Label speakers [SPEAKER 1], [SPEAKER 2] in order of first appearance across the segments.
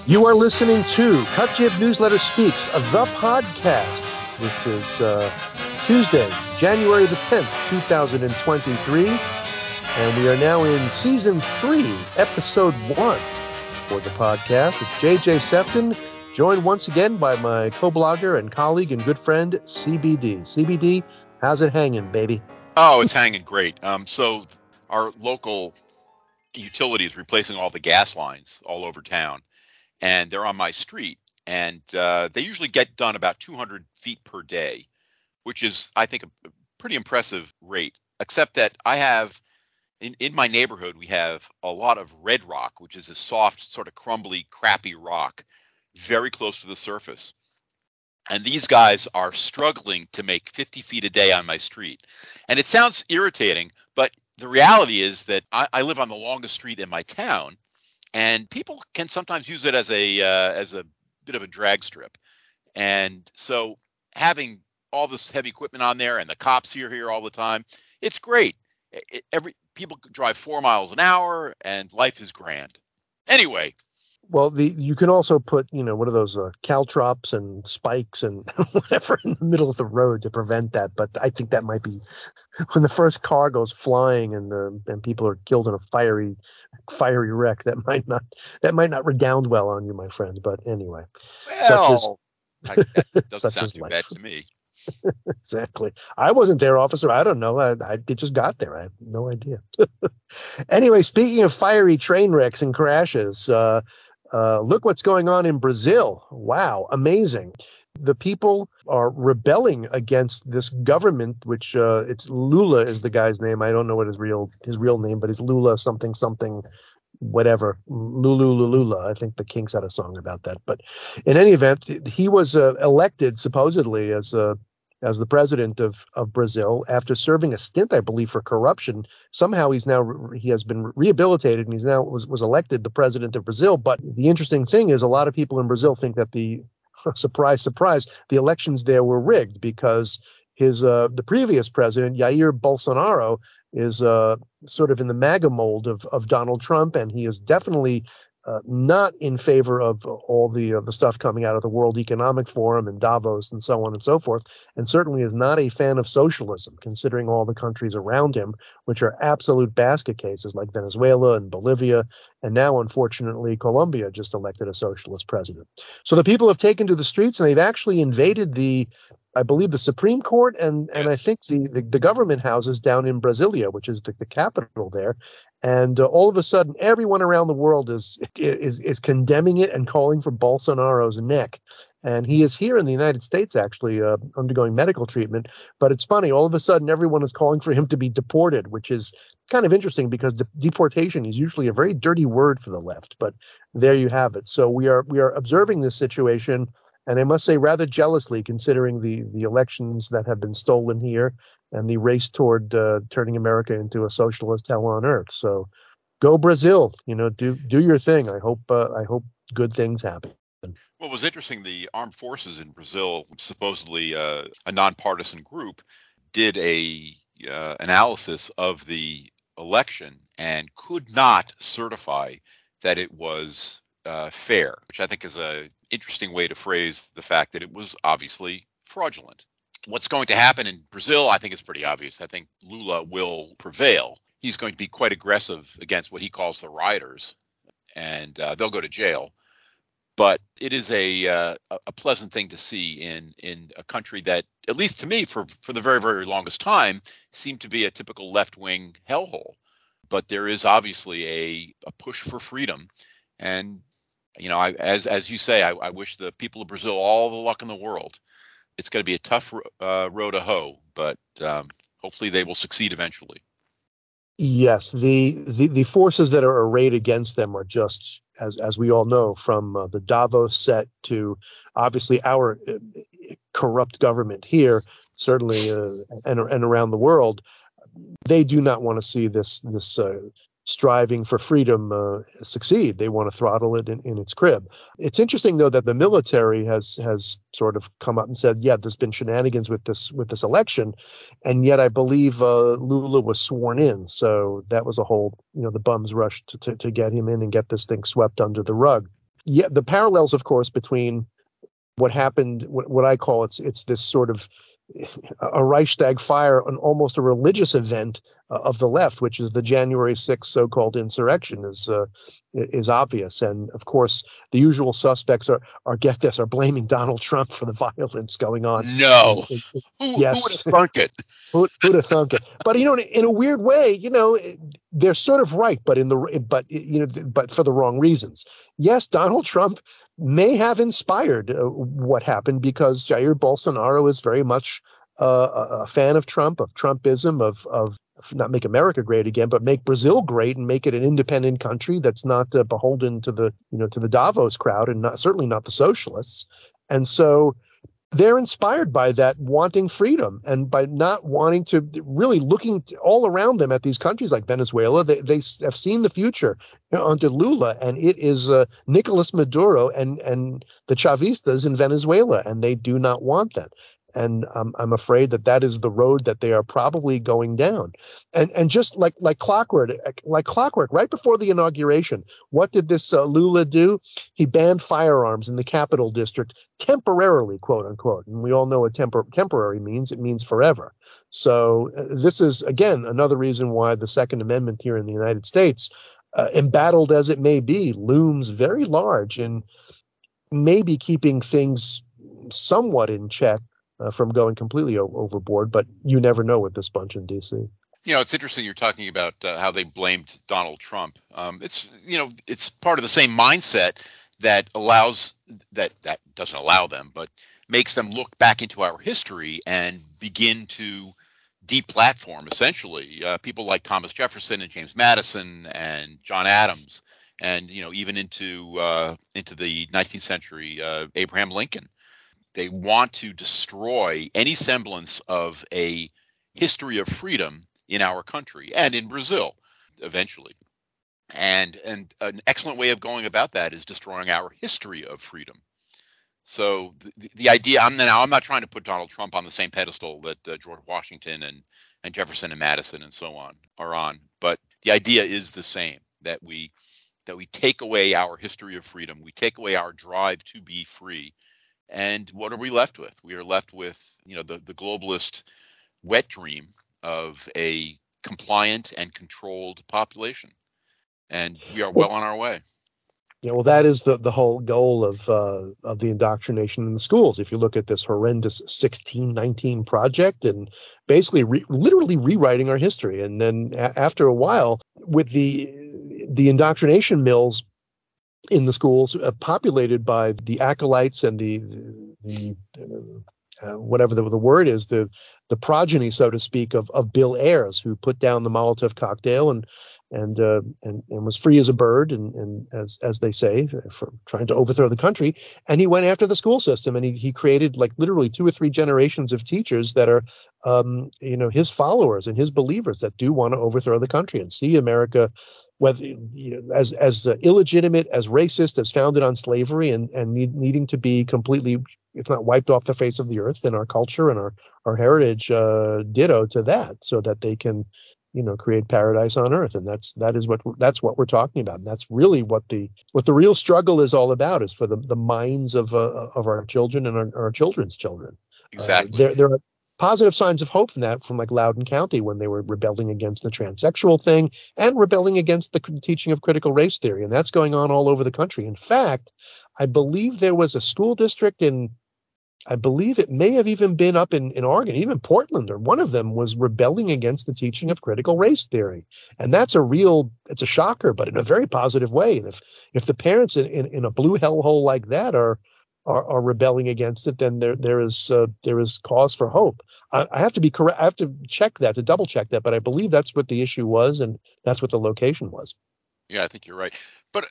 [SPEAKER 1] You are listening to Cut Jib Newsletter Speaks, the podcast. This is Tuesday, January the 10th, 2023, and we are now in Season 3, Episode 1 for the podcast. It's JJ Sefton, joined once again by my co-blogger and colleague and good friend, CBD. CBD, how's it hanging, baby?
[SPEAKER 2] Oh, it's hanging great. So our local utility is replacing all the gas lines all over town, and they're on my street, and they usually get done about 200 feet per day, which is, I think, a pretty impressive rate, except that I have, in my neighborhood, we have a lot of red rock, which is a soft, sort of crumbly, crappy rock, very close to the surface. And these guys are struggling to make 50 feet a day on my street. And it sounds irritating, but the reality is that I live on the longest street in my town, and people can sometimes use it as a bit of a drag strip. And so having all this heavy equipment on there and the cops here all the time, it's great. People drive 4 miles an hour and life is grand. Anyway.
[SPEAKER 1] Well, you can also put, one of those caltrops and spikes and whatever in the middle of the road to prevent that. But I think that might be when the first car goes flying and people are killed in a fiery wreck. That might not redound well on you, my friend. But anyway,
[SPEAKER 2] well, that doesn't sound too bad to me.
[SPEAKER 1] Exactly. I wasn't there, officer. I don't know. I just got there. I have no idea. Anyway, speaking of fiery train wrecks and crashes, look what's going on in Brazil. Wow, amazing. The people are rebelling against this government, which it's Lula is the guy's name. I don't know what his real name, but it's Lula something, whatever. Lula. I think the Kinks had a song about that. But in any event, he was elected supposedly as the president of Brazil after serving a stint, I believe, for corruption. Somehow he has been rehabilitated and he's now was elected the president of Brazil. But the interesting thing is a lot of people in Brazil think that the surprise, the elections there were rigged because the previous president, Jair Bolsonaro, is sort of in the MAGA mold of Donald Trump, and he is definitely not in favor of all the stuff coming out of the World Economic Forum and Davos and so on and so forth, and certainly is not a fan of socialism, considering all the countries around him, which are absolute basket cases like Venezuela and Bolivia, and now, unfortunately, Colombia just elected a socialist president. So the people have taken to the streets, and they've actually invaded I believe the Supreme Court and I think the government houses down in Brasilia, which is the capital there. And all of a sudden, everyone around the world is condemning it and calling for Bolsonaro's neck. And he is here in the United States, actually, undergoing medical treatment. But it's funny, all of a sudden, everyone is calling for him to be deported, which is kind of interesting because deportation is usually a very dirty word for the left. But there you have it. So we are observing this situation. And I must say rather jealously, considering the elections that have been stolen here and the race toward turning America into a socialist hell on earth. So go Brazil, do your thing. I hope good things happen.
[SPEAKER 2] Well, it was interesting. The armed forces in Brazil, supposedly a nonpartisan group, did a analysis of the election and could not certify that it was fair, which I think is an interesting way to phrase the fact that it was obviously fraudulent. What's going to happen in Brazil, I think, is pretty obvious. I think Lula will prevail. He's going to be quite aggressive against what he calls the rioters, and they'll go to jail. But it is a pleasant thing to see in a country that, at least to me, for the very, very longest time, seemed to be a typical left-wing hellhole. But there is obviously a push for freedom. And, as you say, I wish the people of Brazil all the luck in the world. It's going to be a tough road to hoe, but hopefully they will succeed eventually.
[SPEAKER 1] Yes, the forces that are arrayed against them are just, as we all know, from the Davos set to obviously our corrupt government here, certainly, and around the world. They do not want to see this striving for freedom succeed. They want to throttle it in its crib. It's interesting, though, that the military has sort of come up and said, yeah, there's been shenanigans with this election, and yet I believe Lula was sworn in, so that was a whole, the bums rushed to get him in and get this thing swept under the rug. yeah, the parallels, of course, between what happened, what I call it's this sort of a Reichstag fire, an almost a religious event of the left, which is the January 6th so-called insurrection, is obvious. And of course, the usual suspects are get this, are blaming Donald Trump for the violence going on.
[SPEAKER 2] No, who would have
[SPEAKER 1] Yes.
[SPEAKER 2] thunk it?
[SPEAKER 1] Who'd have thunk it? But in a weird way, they're sort of right, but for the wrong reasons. Yes, Donald Trump may have inspired what happened, because Jair Bolsonaro is very much a fan of Trump, of Trumpism, of not make America great again, but make Brazil great and make it an independent country that's not beholden to the Davos crowd, and certainly not the socialists. And so they're inspired by that, wanting freedom, and by not wanting to really looking all around them at these countries like Venezuela. They have seen the future under Lula, and it is Nicolas Maduro and the Chavistas in Venezuela, and they do not want that. And I'm afraid that is the road that they are probably going down. And just like clockwork, right before the inauguration, what did this Lula do? He banned firearms in the Capital District temporarily, quote unquote. And we all know what temporary means. It means forever. So this is, again, another reason why the Second Amendment here in the United States, embattled as it may be, looms very large and maybe keeping things somewhat in check from going completely overboard. But you never know with this bunch in D.C.
[SPEAKER 2] It's interesting you're talking about how they blamed Donald Trump. It's part of the same mindset that doesn't allow them, but makes them look back into our history and begin to deplatform, essentially, people like Thomas Jefferson and James Madison and John Adams, and even into the 19th century, Abraham Lincoln. They want to destroy any semblance of a history of freedom in our country and in Brazil eventually. And an excellent way of going about that is destroying our history of freedom. So the idea, I'm not trying to put Donald Trump on the same pedestal that George Washington and Jefferson and Madison and so on are on, but the idea is the same, that we take away our history of freedom, we take away our drive to be free. And what are we left with? We are left with, the globalist wet dream of a compliant and controlled population. And we are well on our way.
[SPEAKER 1] Yeah, well, that is the whole goal of the indoctrination in the schools. If you look at this horrendous 1619 project, and basically literally rewriting our history, and then after a while, with the indoctrination mills in the schools, populated by the acolytes and the whatever the word is, the progeny, so to speak, of Bill Ayers, who put down the Molotov cocktail and was free as a bird, and as they say, for trying to overthrow the country. And he went after the school system, and he created like literally 2 or 3 generations of teachers that are his followers and his believers, that do want to overthrow the country and see America, whether as illegitimate, as racist, as founded on slavery, and needing to be completely, if not wiped off the face of the earth, and our culture and our heritage ditto to that, so that they can create paradise on earth. And that's what we're talking about. And that's really what the real struggle is all about, is for the minds of our children and our children's children.
[SPEAKER 2] Exactly.
[SPEAKER 1] There are positive signs of hope from that, from like Loudoun County, when they were rebelling against the transsexual thing and rebelling against the teaching of critical race theory. And that's going on all over the country. In fact, I believe there was a school district I believe it may have even been up in Oregon, even Portland, or one of them was rebelling against the teaching of critical race theory. And it's a shocker, but in a very positive way. And if the parents in a blue hellhole like that are rebelling against it, then there is cause for hope. I have to be correct. I have to check that, to double check that, but I believe that's what the issue was, and that's what the location was.
[SPEAKER 2] Yeah, I think you're right. But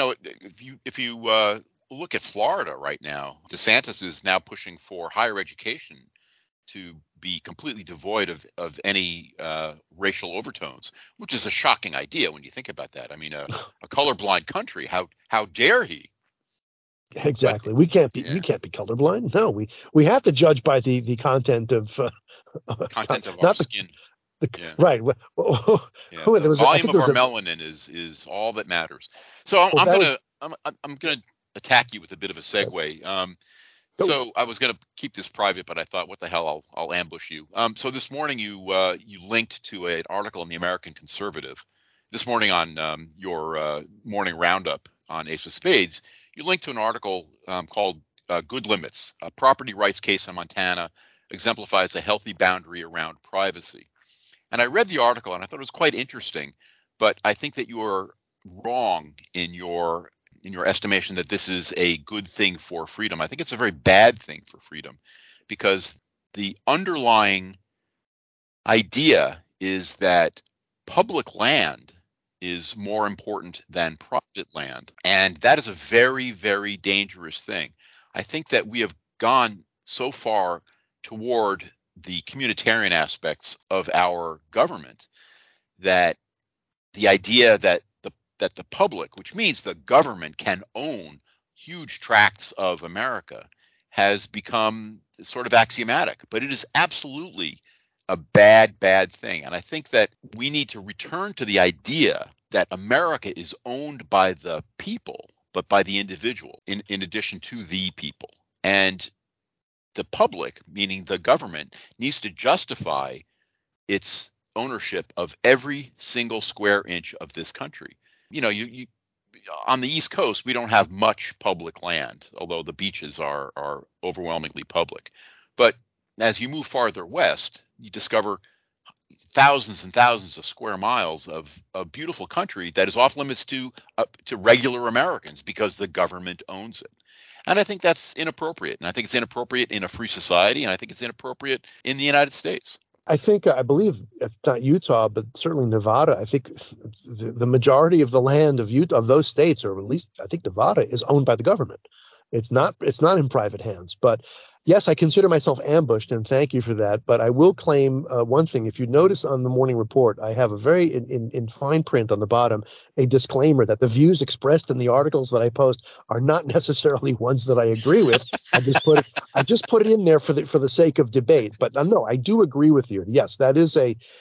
[SPEAKER 2] if you look at Florida right now, DeSantis is now pushing for higher education to be completely devoid of any racial overtones, which is a shocking idea when you think about that. I mean, a colorblind country, how dare he?
[SPEAKER 1] Exactly.
[SPEAKER 2] But,
[SPEAKER 1] We can't be
[SPEAKER 2] yeah,
[SPEAKER 1] colorblind. No, we have to judge by the content of
[SPEAKER 2] content of our
[SPEAKER 1] not the,
[SPEAKER 2] skin. Yeah.
[SPEAKER 1] right.
[SPEAKER 2] Yeah,
[SPEAKER 1] There
[SPEAKER 2] the
[SPEAKER 1] was I
[SPEAKER 2] volume
[SPEAKER 1] think
[SPEAKER 2] of
[SPEAKER 1] there
[SPEAKER 2] our
[SPEAKER 1] was a
[SPEAKER 2] melanin is all that matters. So
[SPEAKER 1] well, that was
[SPEAKER 2] I'm gonna attack you with a bit of a segue. So I was going to keep this private, but I thought, what the hell, I'll ambush you. So this morning you linked to an article in the American Conservative. This morning on your morning roundup on Ace of Spades, you linked to an article called "Good Limits: A Property Rights Case in Montana Exemplifies a Healthy Boundary Around Privacy." And I read the article and I thought it was quite interesting, but I think that you are wrong in your estimation that this is a good thing for freedom. I think it's a very bad thing for freedom, because the underlying idea is that public land is more important than private land. And that is a very, very dangerous thing. I think that we have gone so far toward the communitarian aspects of our government that the idea that the public, which means the government, can own huge tracts of America, has become sort of axiomatic. But it is absolutely a bad, bad thing. And I think that we need to return to the idea that America is owned by the people, but by the individual, in addition to the people. And the public, meaning the government, needs to justify its ownership of every single square inch of this country. You on the East Coast, we don't have much public land, although the beaches are overwhelmingly public. But as you move farther west, you discover thousands and thousands of square miles of beautiful country that is off limits to regular Americans because the government owns it. And I think that's inappropriate. And I think it's inappropriate in a free society. And I think it's inappropriate in the United States.
[SPEAKER 1] I believe, if not Utah, but certainly Nevada, I think the majority of the land of Utah, of those states, or at least I think Nevada, is owned by the government. It's not in private hands. But yes, I consider myself ambushed, and thank you for that. But I will claim one thing. If you notice on the morning report, I have a very in fine print on the bottom a disclaimer that the views expressed in the articles that I post are not necessarily ones that I agree with. I just put it in there for the sake of debate. But no, I do agree with you. Yes, that is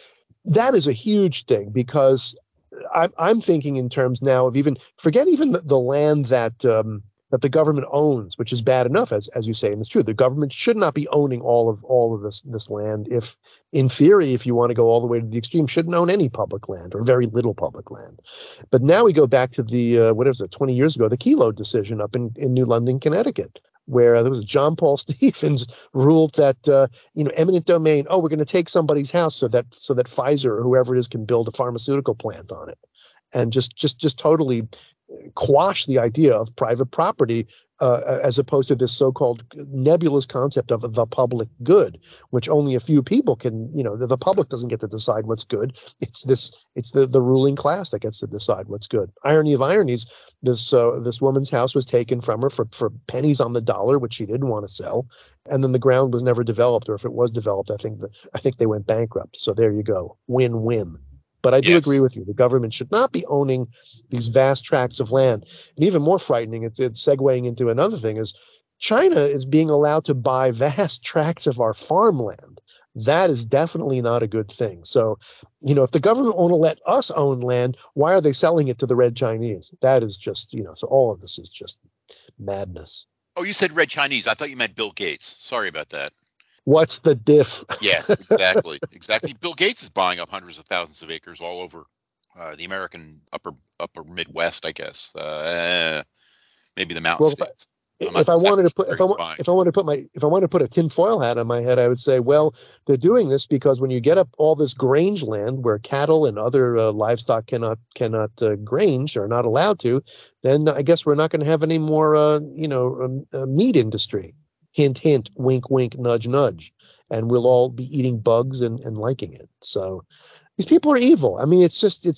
[SPEAKER 1] a huge thing, because I'm thinking in terms now of forget even the land that the government owns, which is bad enough, as you say, and it's true. The government should not be owning all of this land. If, in theory, if you want to go all the way to the extreme, shouldn't own any public land, or very little public land. But now we go back to the 20 years ago, the Kelo decision up in New London, Connecticut, where there was John Paul Stevens ruled that eminent domain. Oh, we're going to take somebody's house so that Pfizer or whoever it is can build a pharmaceutical plant on it, and just totally quash the idea of private property, as opposed to this so-called nebulous concept of the public good, which only a few people can. The public doesn't get to decide what's good. It's the ruling class that gets to decide what's good. Irony of ironies, this woman's house was taken from her for pennies on the dollar, which she didn't want to sell, and then the ground was never developed, or if it was developed, I think they went bankrupt. So there you go, win-win. But I do agree with you. The government should not be owning these vast tracts of land. And even more frightening, it's segueing into another thing, is China is being allowed to buy vast tracts of our farmland. That is definitely not a good thing. So, if the government won't let us own land, why are they selling it to the Red Chinese? That is just, so all of this is just madness.
[SPEAKER 2] Oh, you said Red Chinese. I thought you meant Bill Gates. Sorry about that.
[SPEAKER 1] What's the diff?
[SPEAKER 2] Yes, exactly. Exactly. Bill Gates is buying up hundreds of thousands of acres all over the American upper Midwest, I guess. Maybe the mountain states.
[SPEAKER 1] If I wanted to put a tinfoil hat on my head, I would say, well, they're doing this because when you get up all this grange land where cattle and other livestock cannot grange, or not allowed to, then I guess we're not going to have any more meat industry. Hint, hint, wink, wink, nudge, nudge. And we'll all be eating bugs and liking it. So these people are evil. I mean,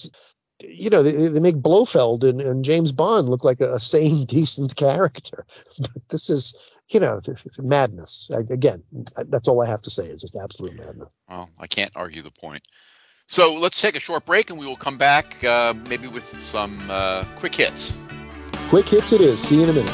[SPEAKER 1] they make Blofeld and James Bond look like a sane, decent character. But this is, madness. Again, that's all I have to say. It's just absolute madness.
[SPEAKER 2] Well, I can't argue the point. So let's take a short break and we will come back maybe with some quick hits.
[SPEAKER 1] Quick hits it is. See you in a minute.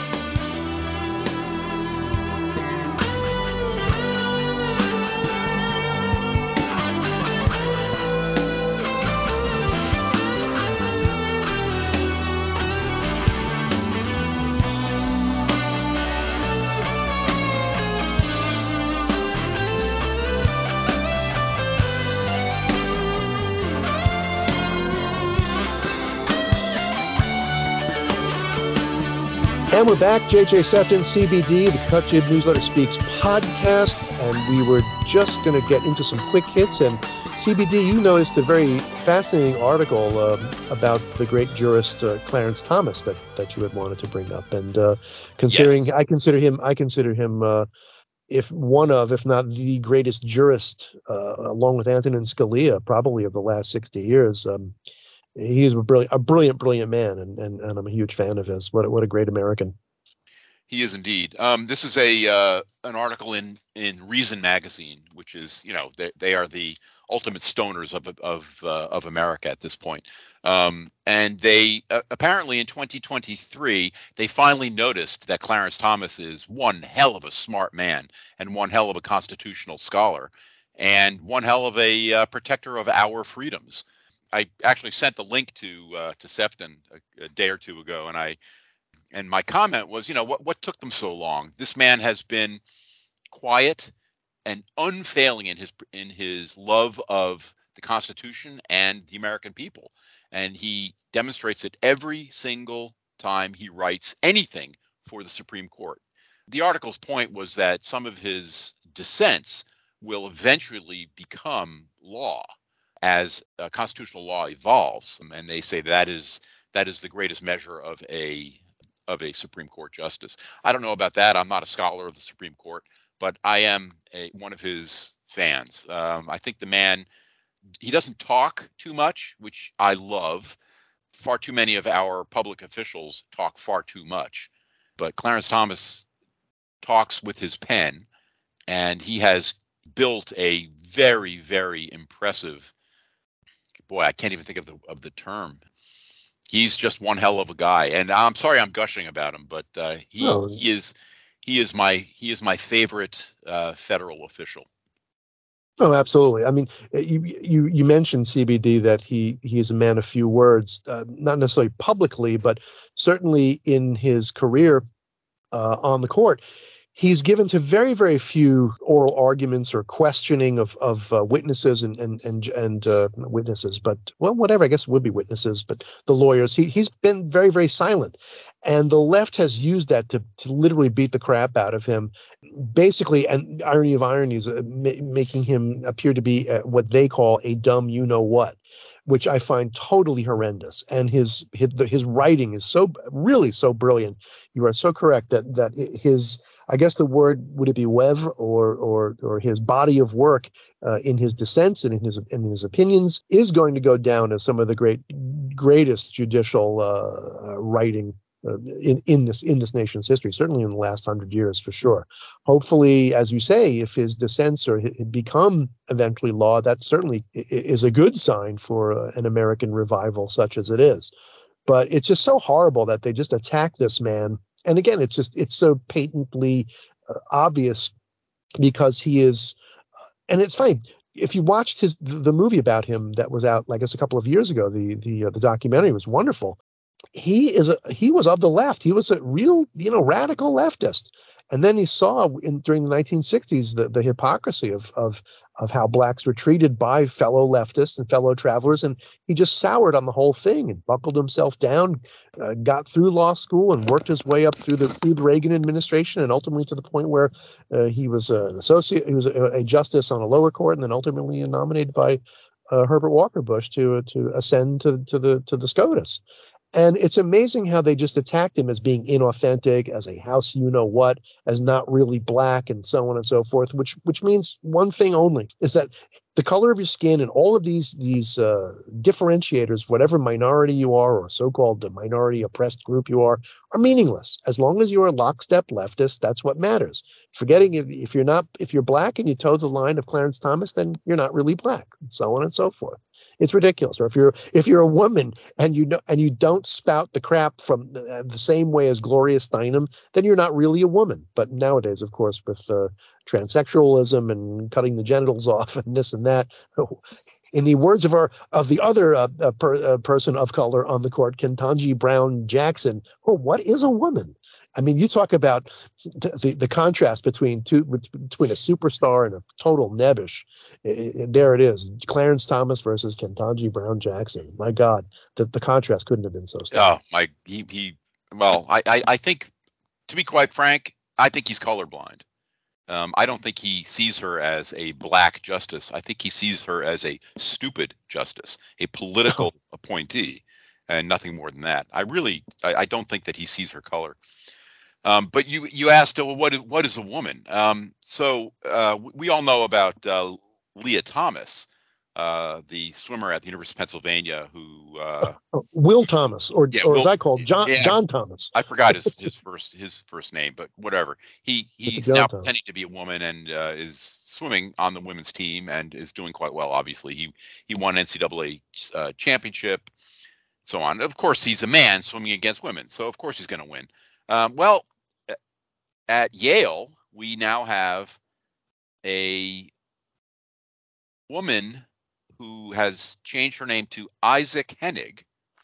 [SPEAKER 1] And we're back, JJ Sefton, CBD, the Cut Jib Newsletter Speaks podcast, and we were just going to get into some quick hits. And CBD, you noticed a very fascinating article about the great jurist Clarence Thomas that you had wanted to bring up. And considering,
[SPEAKER 2] Yes.
[SPEAKER 1] I consider him if not the greatest jurist, along with Antonin Scalia, probably of the last 60 years. He is a brilliant man, and I'm a huge fan of his. What a great American.
[SPEAKER 2] He is indeed. This is an article in Reason magazine, which is, they are the ultimate stoners of America at this point. And they apparently in 2023 they finally noticed that Clarence Thomas is one hell of a smart man and one hell of a constitutional scholar and one hell of a protector of our freedoms. I actually sent the link to Sefton a day or two ago, and my comment was, what took them so long? This man has been quiet and unfailing in his love of the Constitution and the American people, and he demonstrates it every single time he writes anything for the Supreme Court. The article's point was that some of his dissents will eventually become law as constitutional law evolves, and they say that is the greatest measure of a Supreme Court justice. I don't know about that. I'm not a scholar of the Supreme Court, but I am one of his fans. I think the man, he doesn't talk too much, which I love. Far too many of our public officials talk far too much, but Clarence Thomas talks with his pen, and he has built a very, very impressive. Boy, I can't even think of the term. He's just one hell of a guy, and I'm sorry I'm gushing about him, but he is my favorite federal official.
[SPEAKER 1] Oh, absolutely. I mean, you mentioned CBD that he is a man of few words, not necessarily publicly, but certainly in his career on the court. He's given to very, very few oral arguments or questioning of witnesses and witnesses, but whatever, I guess it would be witnesses, but the lawyers. He's been very, very silent, and the left has used that to literally beat the crap out of him, basically. And irony of ironies, making him appear to be what they call a dumb you know what, which I find totally horrendous. And his writing is really so brilliant. You are so correct that his, I guess the word, would it be wev or his body of work in his dissents and in his opinions is going to go down as some of the greatest judicial writing in this nation's history, certainly in the last 100 years for sure. Hopefully, as you say, if his dissents become eventually law, that certainly is a good sign for an American revival such as it is. But it's just so horrible that they just attack this man. And again, it's so patently obvious because he is, and it's funny. If you watched the movie about him that was out, I guess, a couple of years ago, the documentary was wonderful. He was of the left. He was a real, radical leftist. And then he saw during the 1960s the hypocrisy of how blacks were treated by fellow leftists and fellow travelers, and he just soured on the whole thing and buckled himself down, got through law school and worked his way up through the Reagan administration, and ultimately to the point where he was an associate, he was a justice on a lower court, and then ultimately nominated by Herbert Walker Bush to ascend to the SCOTUS. And it's amazing how they just attacked him as being inauthentic, as a house you-know-what, as not really black, and so on and so forth, which means one thing only, is that the color of your skin and all of these differentiators, whatever minority you are or so-called minority oppressed group you are meaningless. As long as you're a lockstep leftist, that's what matters. Forgetting if you're black and you toe the line of Clarence Thomas, then you're not really black, and so on and so forth. It's ridiculous. Or if you're a woman and you don't spout the crap from the same way as Gloria Steinem, then you're not really a woman. But nowadays, of course, with transsexualism and cutting the genitals off and this and that, in the words of the other person of color on the court, Ketanji Brown Jackson, what is a woman? I mean, you talk about the contrast between a superstar and a total nebbish. There it is, Clarence Thomas versus Ketanji Brown Jackson. My God, the contrast couldn't have been so stark.
[SPEAKER 2] Oh, I think To be quite frank, I think he's colorblind. I don't think he sees her as a black justice. I think he sees her as a stupid justice, a political appointee, and nothing more than that. I don't think that he sees her color. But you asked, well, what is a woman? We all know about Leah Thomas, the swimmer at the University of Pennsylvania, who
[SPEAKER 1] Will Thomas, or as I call John Thomas.
[SPEAKER 2] I forgot his first name, but whatever. He's now
[SPEAKER 1] Thomas.
[SPEAKER 2] pretending to be a woman and is swimming on the women's team and is doing quite well. Obviously, he won NCAA championship, so on. Of course, he's a man swimming against women, so of course he's going to win. Well, at Yale, we now have a woman who has changed her name to Isaac Hennig,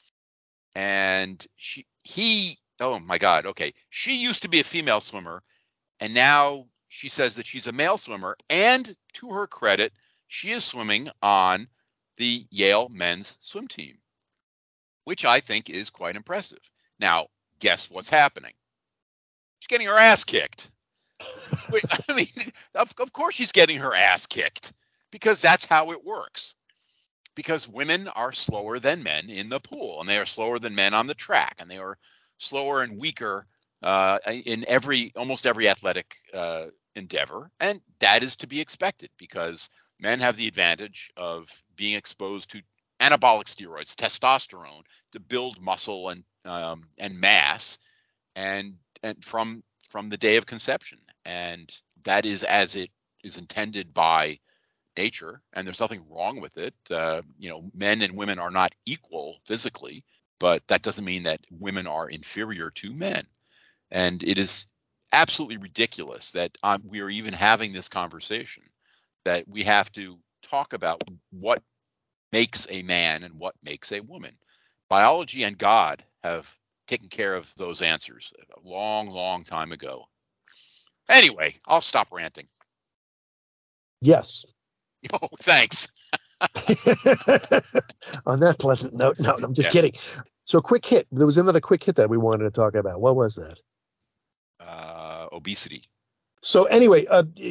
[SPEAKER 2] and oh my God, okay, she used to be a female swimmer, and now she says that she's a male swimmer, and to her credit, she is swimming on the Yale men's swim team, which I think is quite impressive. Now, guess what's happening? She's getting her ass kicked. I mean, of course she's getting her ass kicked, because that's how it works. Because women are slower than men in the pool, and they are slower than men on the track, and they are slower and weaker in almost every athletic endeavor, and that is to be expected because men have the advantage of being exposed to anabolic steroids, testosterone, to build muscle and mass, and from the day of conception, and that is as it is intended by nature, and there's nothing wrong with it. Men and women are not equal physically, but that doesn't mean that women are inferior to men. And it is absolutely ridiculous that we are even having this conversation, that we have to talk about what makes a man and what makes a woman. Biology and God have taken care of those answers a long, long time ago. Anyway, I'll stop ranting.
[SPEAKER 1] Yes.
[SPEAKER 2] Oh, thanks.
[SPEAKER 1] On that pleasant note, no, I'm just kidding. So quick hit. There was another quick hit that we wanted to talk about. What was that?
[SPEAKER 2] Obesity.
[SPEAKER 1] So anyway,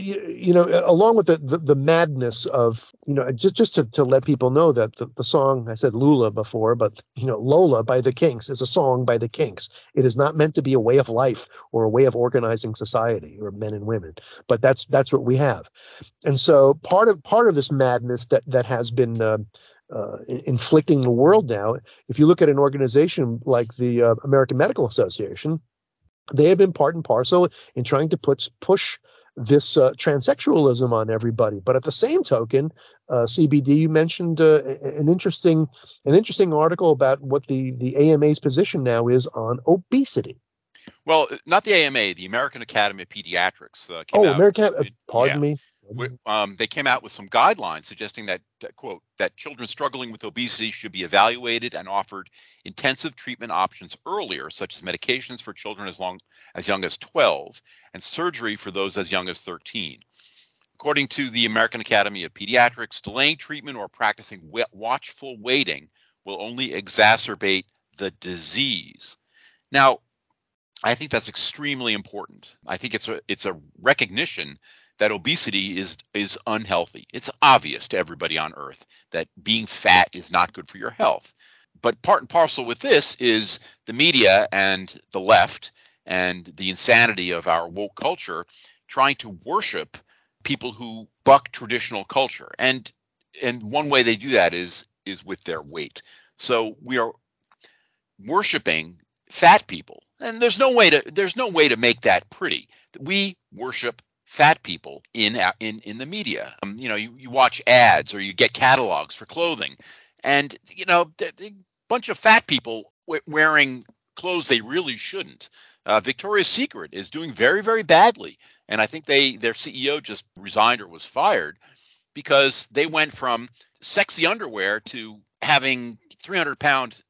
[SPEAKER 1] along with the madness of, just to let people know that the song, I said Lula before, but, Lola by the Kinks is a song by the Kinks. It is not meant to be a way of life or a way of organizing society or men and women, but that's what we have. And so part of this madness that has been inflicting the world now, if you look at an organization like the American Medical Association, they have been part and parcel in trying to push this transsexualism on everybody. But at the same token, CBD, you mentioned an interesting article about what the AMA's position now is on obesity.
[SPEAKER 2] Well, not the AMA, the American Academy of Pediatrics came out.
[SPEAKER 1] Pardon me.
[SPEAKER 2] They came out with some guidelines suggesting that, quote, that children struggling with obesity should be evaluated and offered intensive treatment options earlier, such as medications for children as young as 12 and surgery for those as young as 13. According to the American Academy of Pediatrics, delaying treatment or practicing watchful waiting will only exacerbate the disease. Now, I think that's extremely important. I think it's a recognition that obesity is unhealthy. It's obvious to everybody on earth that being fat is not good for your health. But part and parcel with this is the media and the left and the insanity of our woke culture trying to worship people who buck traditional culture. And one way they do that is with their weight. So we are worshiping fat people. And there's no way to make that pretty. We worship fat people in the media. You watch ads or you get catalogs for clothing, and the bunch of fat people wearing clothes they really shouldn't. Victoria's Secret is doing very, very badly, and I think their CEO just resigned or was fired because they went from sexy underwear to having 300-pound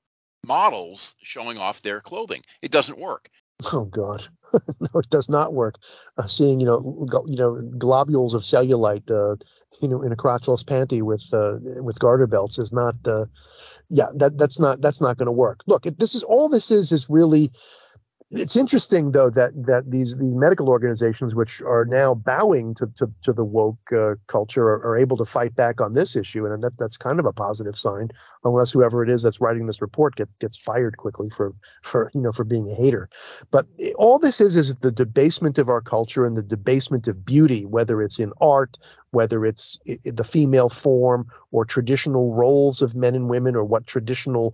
[SPEAKER 2] models showing off their clothing. It doesn't work.
[SPEAKER 1] Oh God, no, it does not work. Seeing globules of cellulite, in a crotchless panty with garter belts is not. That's not going to work. Look, this is really It's interesting, though, that these medical organizations, which are now bowing to the woke culture, are able to fight back on this issue, and that's kind of a positive sign, unless whoever it is that's writing this report gets fired quickly for being a hater. But all this is the debasement of our culture and the debasement of beauty, whether it's in art, whether it's the female form or traditional roles of men and women, or what traditional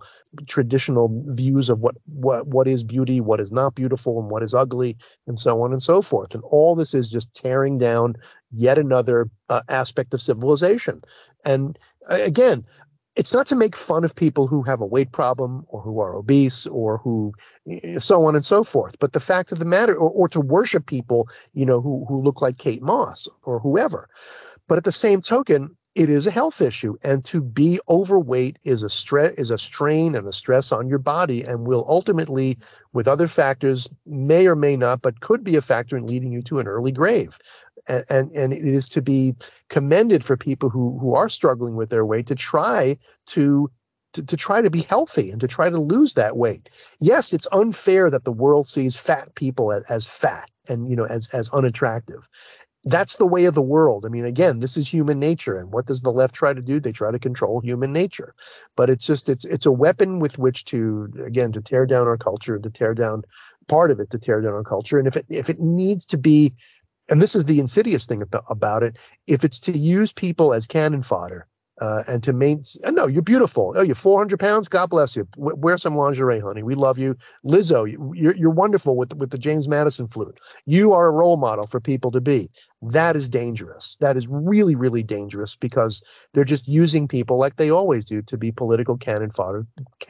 [SPEAKER 1] views of what is beauty, what is not beautiful, and what is ugly, and so on and so forth. And all this is just tearing down yet another aspect of civilization. And again, it's not to make fun of people who have a weight problem or who are obese or who so on and so forth. But the fact of the matter, or to worship people, who look like Kate Moss or whoever. But at the same token, it is a health issue, and to be overweight is a strain and a stress on your body, and will ultimately, with other factors, may or may not, but could be a factor in leading you to an early grave. And it is to be commended for people who are struggling with their weight to try to try to be healthy and to try to lose that weight. Yes, it's unfair that the world sees fat people as fat and as unattractive. That's the way of the world. I mean, again, this is human nature. And what does the left try to do? They try to control human nature. But it's a weapon with which to tear down our culture, to tear down part of it, to tear down our culture. And if it needs to be, and this is the insidious thing about it, if it's to use people as cannon fodder, and to no, you're beautiful. Oh, you're 400 pounds. God bless you. Wear some lingerie, honey. We love you. Lizzo, you're wonderful with the James Madison flute. You are a role model for people to be. That is dangerous. That is really, really dangerous, because they're just using people like they always do to be political cannon fodder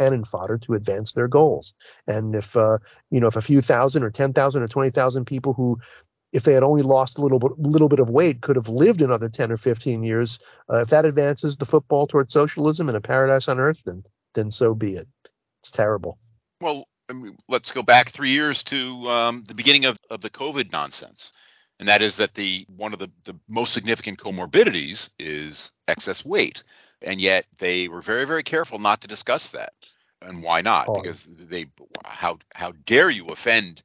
[SPEAKER 1] to advance their goals. And if a few thousand or 10,000 or 20,000 people who, if they had only lost a little bit of weight, could have lived another 10 or 15 years. If that advances the football towards socialism and a paradise on earth, then so be it. It's terrible.
[SPEAKER 2] Well, I mean, let's go back 3 years to the beginning of the COVID nonsense. And that is that one of the most significant comorbidities is excess weight. And yet they were very, very careful not to discuss that. And why not? Because how dare you offend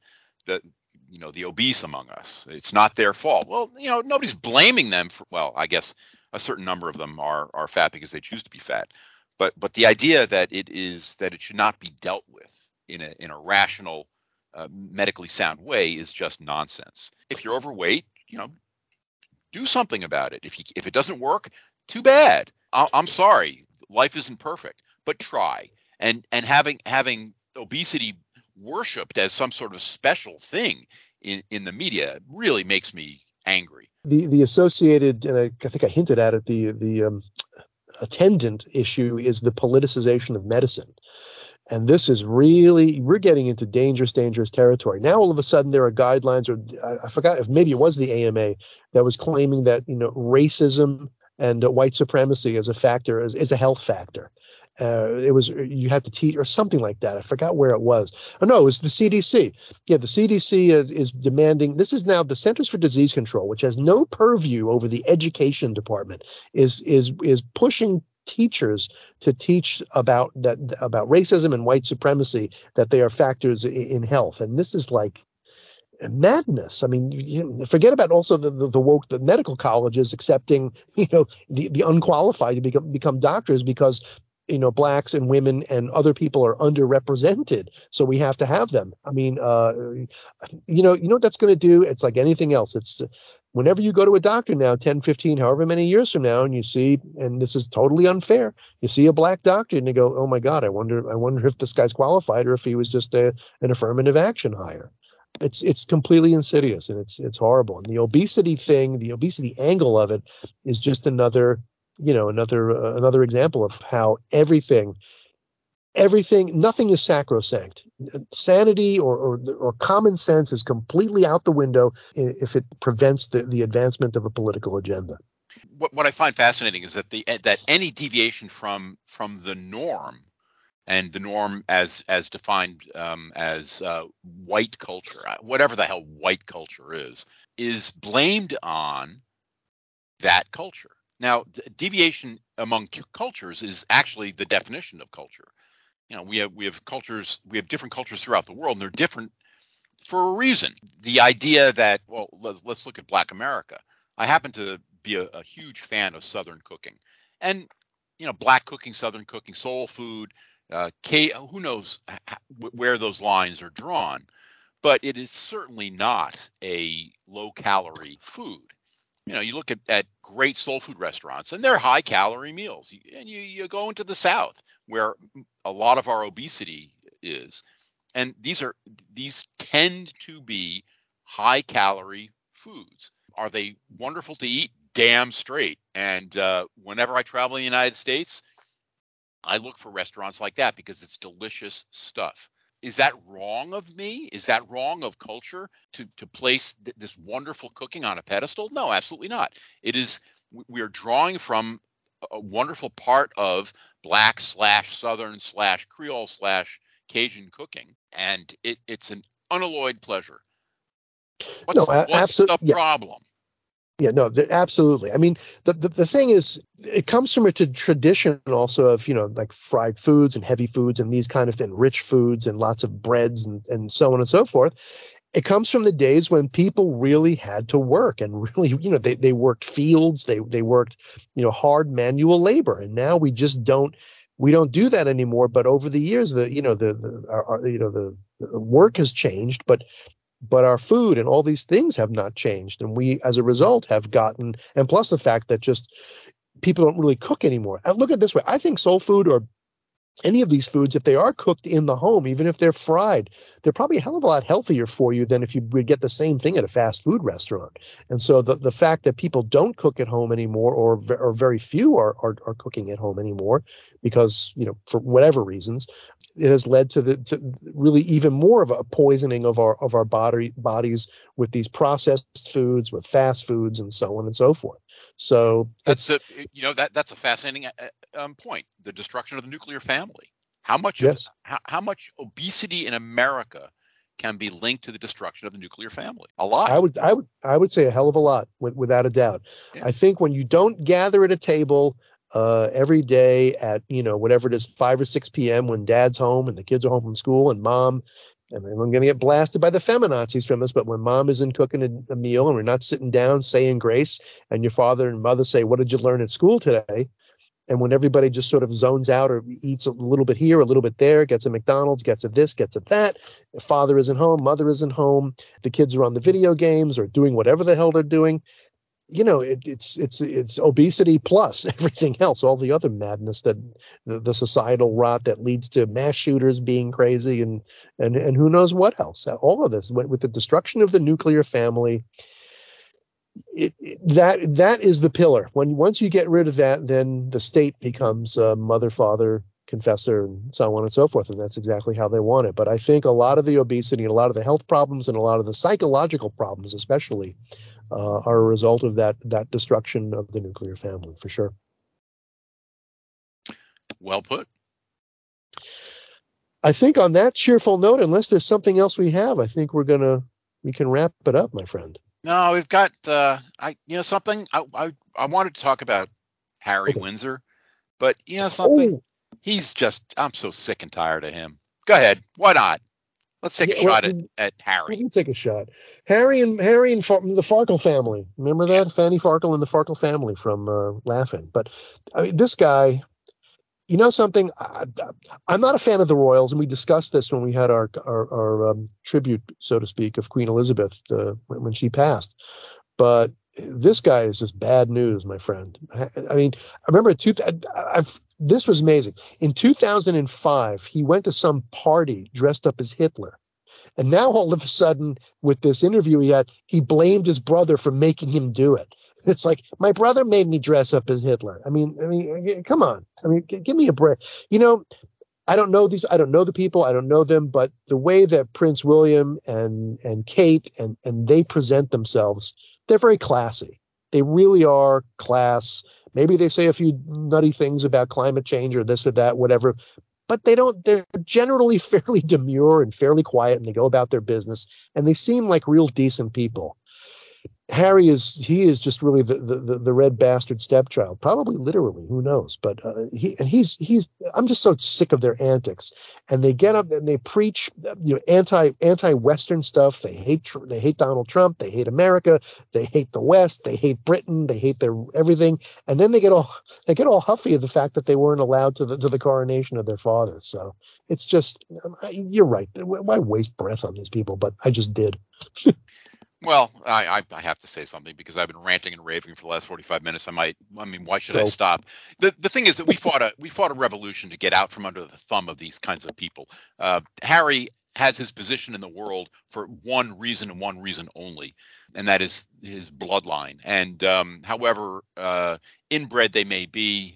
[SPEAKER 2] the obese among us? It's not their fault. Well, nobody's blaming them for, well, I guess a certain number of them are fat because they choose to be fat. But the idea that it should not be dealt with in a rational, medically sound way is just nonsense. If you're overweight, do something about it. If it doesn't work, too bad. I'm sorry. Life isn't perfect, but try. And having obesity worshipped as some sort of special thing in the media really makes me angry.
[SPEAKER 1] The associated, and I think I hinted at it, the attendant issue is the politicization of medicine. And this is really, we're getting into dangerous territory. Now, all of a sudden, there are guidelines, or I forgot if maybe it was the AMA that was claiming that, racism and white supremacy as a factor, is a health factor. You had to teach or something like that. I forgot where it was. Oh, no, it was the CDC. Yeah, the CDC is demanding. This is now the Centers for Disease Control, which has no purview over the education department, is pushing teachers to teach about racism and white supremacy, that they are factors in health. And this is like madness. I mean, forget about also the woke, the medical colleges accepting, the unqualified to become doctors because, blacks and women and other people are underrepresented. So we have to have them. I mean, what that's going to do? It's like anything else. It's whenever you go to a doctor now, 10, 15, however many years from now, and you see, and this is totally unfair, you see a black doctor and you go, oh my God, I wonder if this guy's qualified or if he was just an affirmative action hire. It's completely insidious, and it's horrible. And the obesity thing, the obesity angle of it, is just another example of how everything, nothing is sacrosanct. Sanity or common sense is completely out the window if it prevents the advancement of a political agenda.
[SPEAKER 2] What I find fascinating is that any deviation from the norm, and the norm as defined as white culture, whatever the hell white culture is blamed on that culture. Now, deviation among cultures is actually the definition of culture. We have cultures, we have different cultures throughout the world, and they're different for a reason. The idea that, well, let's look at Black America. I happen to be a huge fan of Southern cooking, and Black cooking, Southern cooking, soul food. Who knows where those lines are drawn, but it is certainly not a low-calorie food. You look at great soul food restaurants, and they're high-calorie meals. And you go into the South, where a lot of our obesity is, and these tend to be high-calorie foods. Are they wonderful to eat? Damn straight. And whenever I travel in the United States, I look for restaurants like that because it's delicious stuff. Is that wrong of me? Is that wrong of culture to place this wonderful cooking on a pedestal? No, absolutely not. It is. We are drawing from a wonderful part of Black / Southern / Creole / Cajun cooking, and it's an unalloyed pleasure. What's the problem?
[SPEAKER 1] Yeah, no, absolutely. I mean, the thing is, it comes from a tradition also of, like fried foods and heavy foods and these kind of rich foods and lots of breads and so on and so forth. It comes from the days when people really had to work and really, they worked fields, they worked, hard manual labor. And now we don't do that anymore. But over the years, the work has changed, but our food and all these things have not changed. And we, as a result, have gotten, and plus the fact that just people don't really cook anymore. And look at it this way. I think soul food or any of these foods, if they are cooked in the home, even if they're fried, they're probably a hell of a lot healthier for you than if you would get the same thing at a fast food restaurant. And so the fact that people don't cook at home anymore, or very few are cooking at home anymore, because, for whatever reasons, it has led to really even more of a poisoning of our bodies with these processed foods, with fast foods, and so on and so forth. So
[SPEAKER 2] that's a fascinating point. The destruction of the nuclear family. How much obesity in America can be linked to the destruction of the nuclear family? A lot.
[SPEAKER 1] I would say a hell of a lot, without a doubt. Yeah. I think when you don't gather at a table every day at whatever it is, 5 or 6 p.m. when dad's home and the kids are home from school, and mom, and I'm going to get blasted by the feminazis from this, but when mom isn't cooking a meal and we're not sitting down saying grace, and your father and mother say, "What did you learn at school today?" And when everybody just sort of zones out or eats a little bit here, a little bit there, gets a McDonald's, gets a this, gets a that, father isn't home, mother isn't home, the kids are on the video games or doing whatever the hell they're doing, it's obesity plus everything else, all the other madness, that the societal rot that leads to mass shooters being crazy and who knows what else. All of this with the destruction of the nuclear family. That is the pillar. Once you get rid of that, then the state becomes mother, father, confessor, and so on and so forth. And that's exactly how they want it. But I think a lot of the obesity and a lot of the health problems and a lot of the psychological problems, especially, are a result of that destruction of the nuclear family, for sure.
[SPEAKER 2] Well put.
[SPEAKER 1] I think on that cheerful note, unless there's something else we have, I think we can wrap it up, my friend.
[SPEAKER 2] No, we've got something. I wanted to talk about Harry Windsor, but something. He's just, I'm so sick and tired of him. Go ahead. Why not? Let's take a shot at Harry.
[SPEAKER 1] We can take a shot. Harry and the Farkle family. Remember that? Fanny Farkle and the Farkle family from Laughing. But I mean, this guy, something, I'm not a fan of the royals, and we discussed this when we had our tribute, so to speak, of Queen Elizabeth when she passed. But this guy is just bad news, my friend. I mean, I remember this was amazing. In 2005, he went to some party dressed up as Hitler. And now all of a sudden, with this interview he had, he blamed his brother for making him do it. It's like, my brother made me dress up as Hitler. I mean, come on. I mean, give me a break. I don't know the people. I don't know them. But the way that Prince William and Kate and they present themselves, they're very classy. They really are class. Maybe they say a few nutty things about climate change or this or that, whatever. But they're generally fairly demure and fairly quiet, and they go about their business, and they seem like real decent people. Harry is just really the red bastard stepchild, probably literally, who knows? But he's I'm just so sick of their antics, and they get up and they preach anti-Western stuff. They hate Donald Trump, they hate America, they hate the West, they hate Britain, they hate their everything, and then they get all huffy of the fact that they weren't allowed to the coronation of their father. So it's just, you're right. Why waste breath on these people? But I just did.
[SPEAKER 2] Well, I have to say something because I've been ranting and raving for the last 45 minutes. Why should I
[SPEAKER 1] Go.
[SPEAKER 2] stop? The thing is that we fought a revolution to get out from under the thumb of these kinds of people. Harry has his position in the world for one reason and one reason only, and that is his bloodline. And however inbred they may be,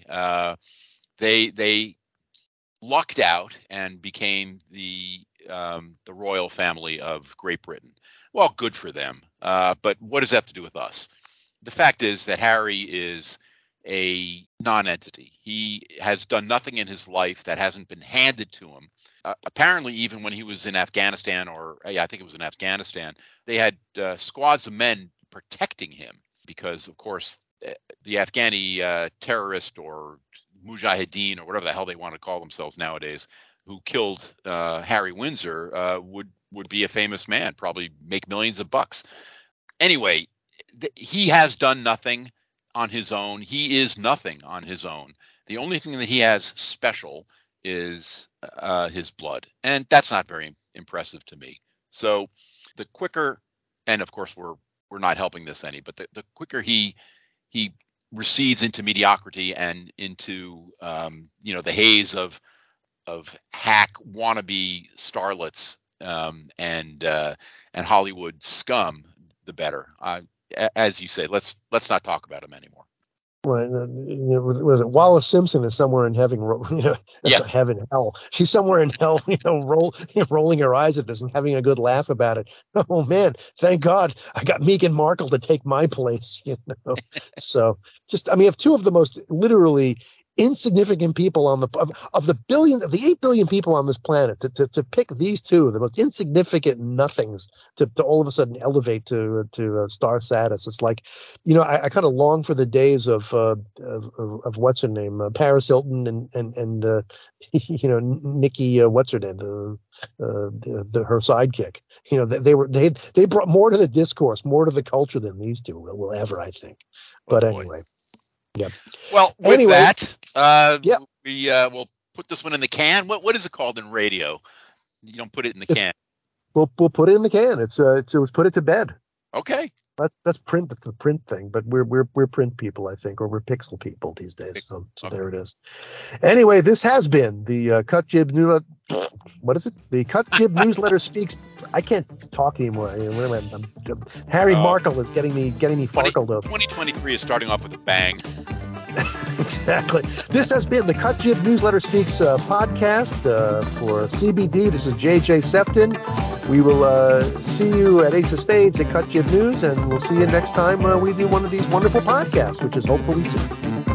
[SPEAKER 2] they lucked out and became the royal family of Great Britain. Well, good for them. But what does that have to do with us? The fact is that Harry is a non-entity. He has done nothing in his life that hasn't been handed to him. Apparently, even when he was in Afghanistan, I think it was in Afghanistan, they had squads of men protecting him because, of course, the Afghani terrorist or Mujahideen or whatever the hell they want to call themselves nowadays, who killed Harry Windsor, would be a famous man, probably make millions of bucks. Anyway, he has done nothing on his own. He is nothing on his own. The only thing that he has special is his blood, and that's not very impressive to me. So the quicker, and of course we're not helping this any, but the quicker he recedes into mediocrity and into the haze of hack wannabe starlets and Hollywood scum, the better. As you say, let's not talk about him anymore.
[SPEAKER 1] Right. Was it Wallace Simpson is somewhere in heaven,
[SPEAKER 2] Yeah.
[SPEAKER 1] heaven, hell. She's somewhere in hell, rolling her eyes at this and having a good laugh about it. Oh man, thank God I got Meghan Markle to take my place, So of two of the most literally insignificant people of the 8 billion people on this planet, to pick these two, the most insignificant nothings, to all of a sudden elevate to star status. It's like, I kind of long for the days of what's her name, Paris Hilton and Nikki, what's her name, her sidekick. They brought more to the discourse, more to the culture than these two will ever, I think. But anyway. Yeah.
[SPEAKER 2] Well, with that, we will put this one in the can. What is it called in radio? You don't put it in the can.
[SPEAKER 1] We'll put it in the can. It was put it to bed.
[SPEAKER 2] Okay.
[SPEAKER 1] That's print. That's the print thing. But we're print people, I think, or we're pixel people these days. So okay. There it is. Anyway, this has been the Cut Jib newsletter. What is it? The Cut Jib newsletter speaks. I can't talk anymore. Harry Markle is getting me farkled up.
[SPEAKER 2] 2023 is starting off with a bang.
[SPEAKER 1] Exactly. This has been the Cut Jib Newsletter Speaks podcast for CBD. This is JJ Sefton. We will see you at Ace of Spades at Cut Jib News, and we'll see you next time we do one of these wonderful podcasts, which is hopefully soon.